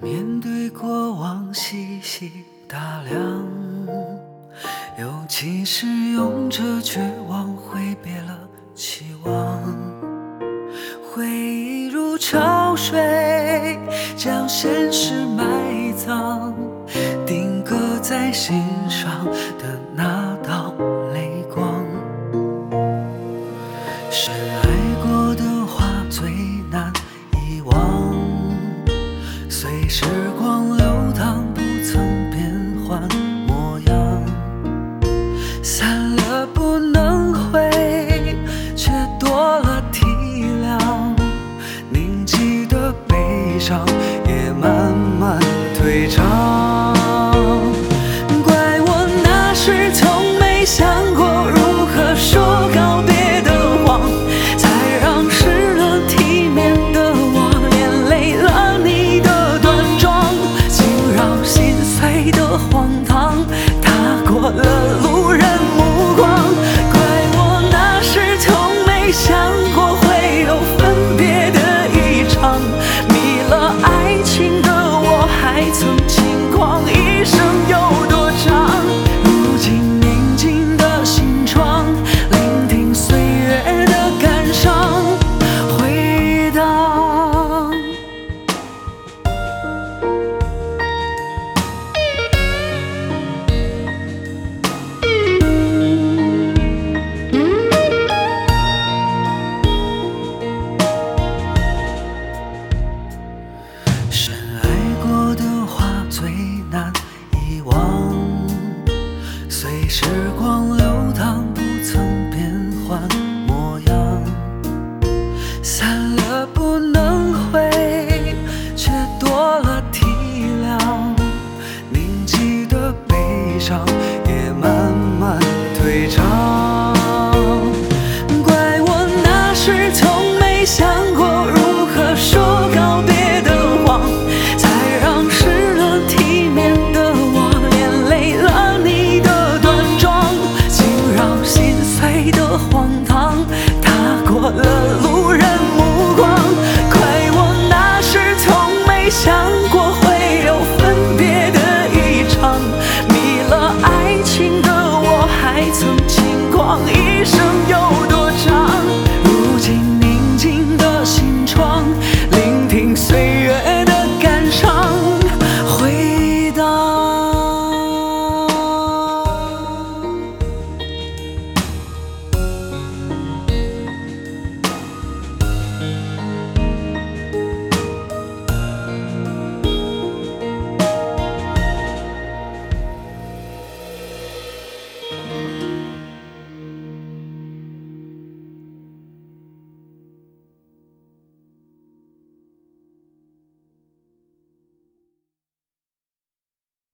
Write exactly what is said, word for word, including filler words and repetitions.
面对过往细细打量，尤其是用着绝望挥别了期望。回忆如潮水，将现实埋葬，定格在心上的那道泪光。深爱过的话最难遗忘，随时光流淌，不曾变换模样。散了不能回，却多了体谅，凝积的悲伤也慢慢退场。